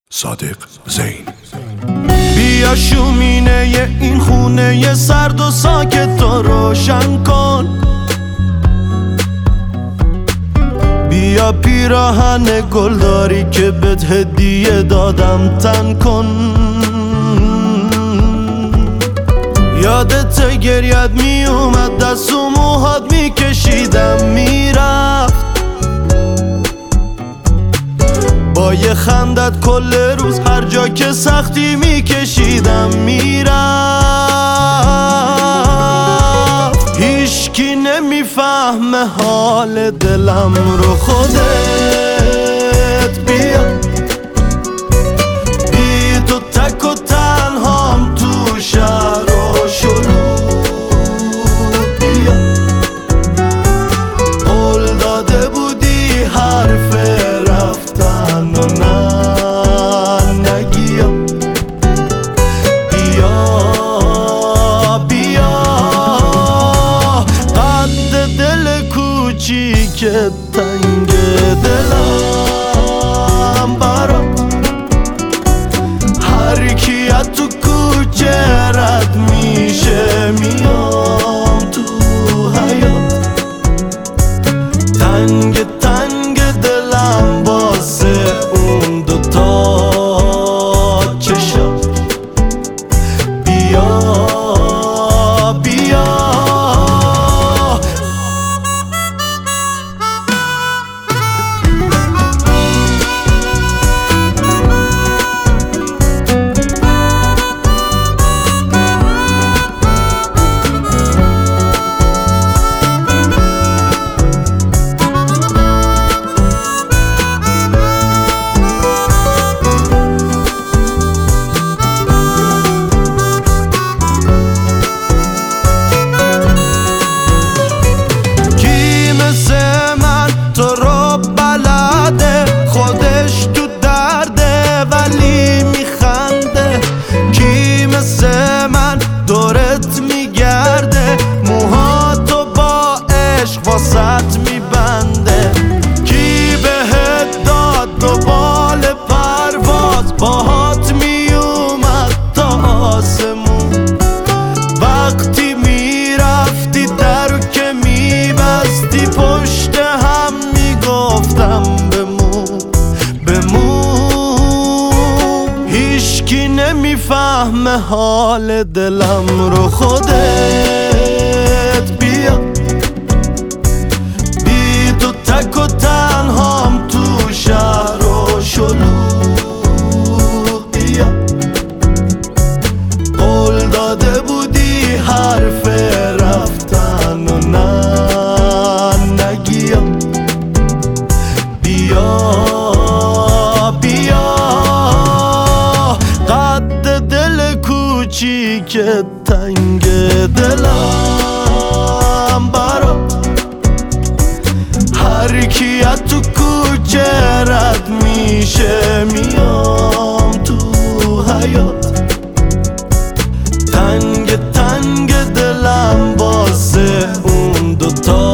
صادق زین. بیا شومینه این خونه سرد و ساکت رو روشن کن، بیا پیراهن گلداری که بهت هدیه دادم تن کن. یادت گریت می اومد دست و موهات می کشیدم میرفت، با یه خندت کل روز هر جا که سختی می کشیدم میرفت. هیچکی نمیفهمه حال دلم رو، خودت بیا بی تو تک و تنهام تو شهر و شلوغ. بیا قول داده بودی حرف رفتن و نگیا. بیا قد دل کوچیک تنگ دلم برا هر کی از تو کوچه رد میشه میام تو حیاط. تنگ تنگ دلم واسه اون دوتا چشم. بیا بیا دورت میگرده، موهاتو با عشق واسط میبنده. کی بهت داد دوبال پرواز باهات میومد تا آسمون. وقتی میرفتی درو که میبستی پشت هم میگفتم بمون. هیچکی نمیفهمه حال دلم رو، خودت بیا بی تو تک و تنهام تو شهر و شلوغ. بیا قول داده بودی حرف رفتن و نگیا. بیا کوچیک تنگ دلم برا هر کی از تو کوچه رد میشه میام تو حیاط. تنگ تنگ دلم واسه اون دوتا